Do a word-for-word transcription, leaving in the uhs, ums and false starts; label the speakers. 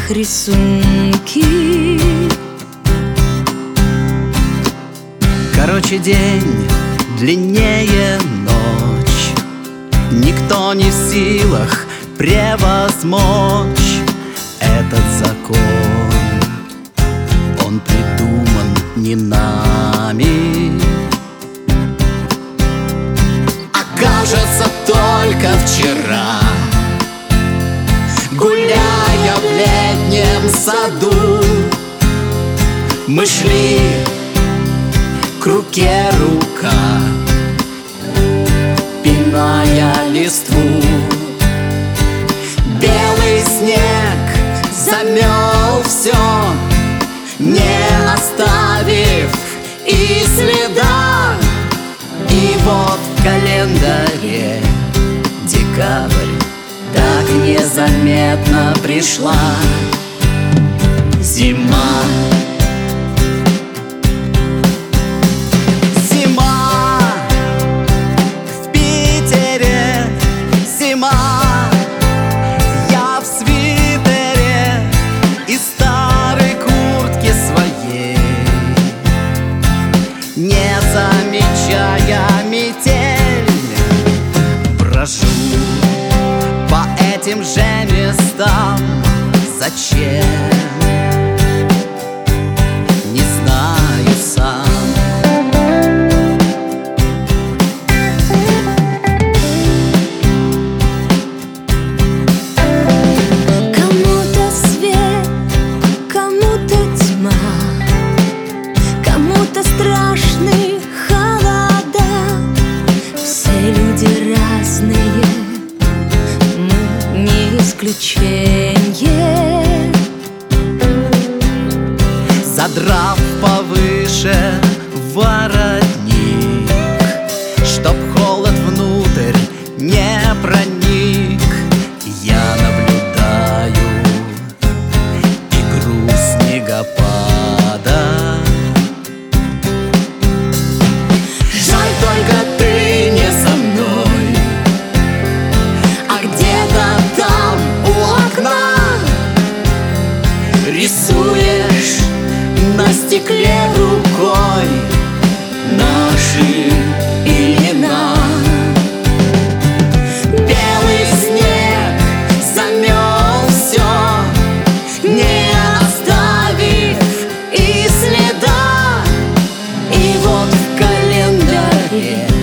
Speaker 1: стенах рисунки.
Speaker 2: Короче, день длиннее ночь, никто не в силах превозмочь этот закон. Он придуман не нами, а кажется, только вчера, гуляя в летнем саду, мы шли к руке рука, пиная листву. Белый снег замел все, не оставив и следа. И вот в календаре декабрь так незаметно пришла. Зима. Зима в Питере, зима. Я в свитере и старой куртке своей, не замечая метель, брожу по этим же местам. Зачем? Не знаю сам.
Speaker 1: Кому-то свет, кому-то тьма, кому-то страшные холода. Все люди разные, мы не исключение.
Speaker 2: Задрав повыше воротник, чтоб холод внутрь не проник, я наблюдаю игру снегопада. Жаль, только ты не со мной, а где-то там у окна рисуешь на стекле рукой наши имена. Белый снег замел все, не оставив и следа. И вот в календаре